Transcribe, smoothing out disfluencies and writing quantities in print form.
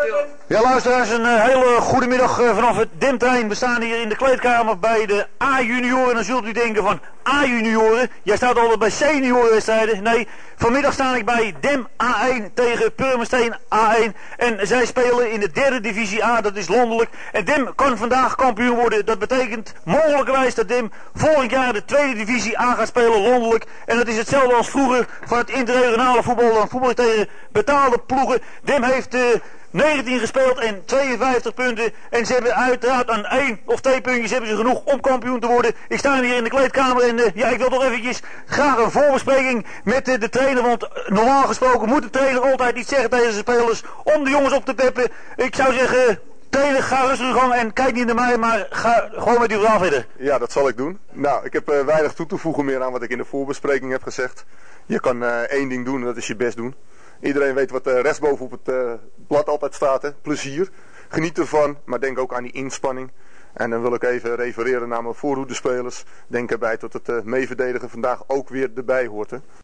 Ja, luisteraars, een hele goede middag vanaf het Demterrein. We staan hier in de kleedkamer bij de A-junioren. Dan zult u denken van A-junioren. Jij staat altijd bij seniorenwedstrijden. Nee, vanmiddag sta ik bij Dem A1 tegen Purmerstein A1. En zij spelen in de derde divisie A, dat is landelijk. En Dem kan vandaag kampioen worden. Dat betekent mogelijkerwijs dat Dem volgend jaar de tweede divisie A gaat spelen landelijk. En dat is hetzelfde als vroeger van het interregionale voetbal. Dan voetbal tegen betaalde ploegen. Dem heeft 19 gespeeld en 52 punten. En ze hebben uiteraard aan 1 of 2 puntjes hebben ze genoeg om kampioen te worden. Ik sta hier in de kleedkamer en ik wil toch eventjes graag een voorbespreking met de trainer. Want normaal gesproken moet de trainer altijd iets zeggen tegen zijn spelers om de jongens op te peppen. Ik zou zeggen, trainer, ga rustig gang en kijk niet naar mij, maar ga gewoon met uw verhaal verder. Ja, dat zal ik doen. Nou, ik heb weinig toe te voegen meer aan wat ik in de voorbespreking heb gezegd. Je kan één ding doen en dat is je best doen. Iedereen weet wat rechtsboven op het blad altijd staat, hè? Plezier. Geniet ervan, maar denk ook aan die inspanning. En dan wil ik even refereren naar mijn voorhoedespelers. Denk erbij dat het meeverdedigen vandaag ook weer erbij hoort, hè?